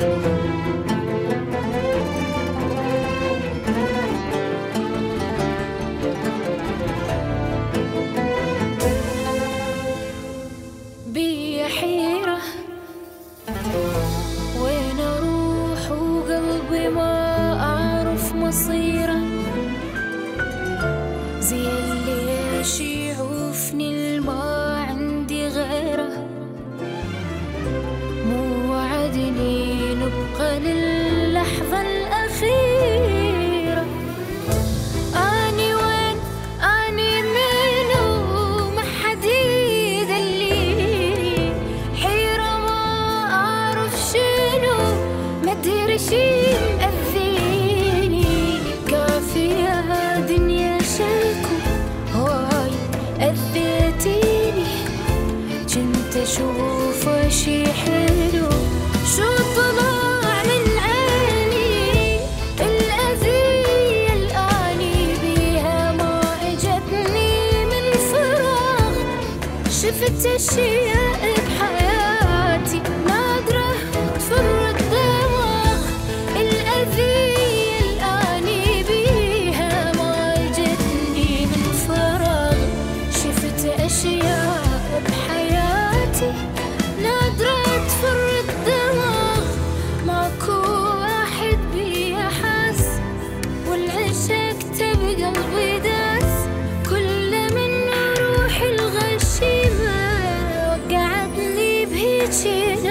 بي حيرة وين أروح وقلبي ما أعرف مصيره، زي اللي يشوفني ما عندي غيره، مو وعدني نبقى للحظة الأخيرة. أني وين أني منو ما حد يدليني، حيرة ما أعرف شنو ما أدري شي مأذيني، كافية دنيا شكو هاي أذيتيني، جنت أشوف شي حلو شو طلع من عيني، الأذية الآني بيها ما إجتني من فراغ، شفت أشياء بحياتي نادرة تفر الدماغ، الأذية الآني بيها ما إجتني من فراغ، شفت أشياء بحياتي نادرة تفر الدماغ، ماكو واحد بيها حاس والعشقت بقلبي داس، كل من روحي الغشيمة وقعتني بهيجي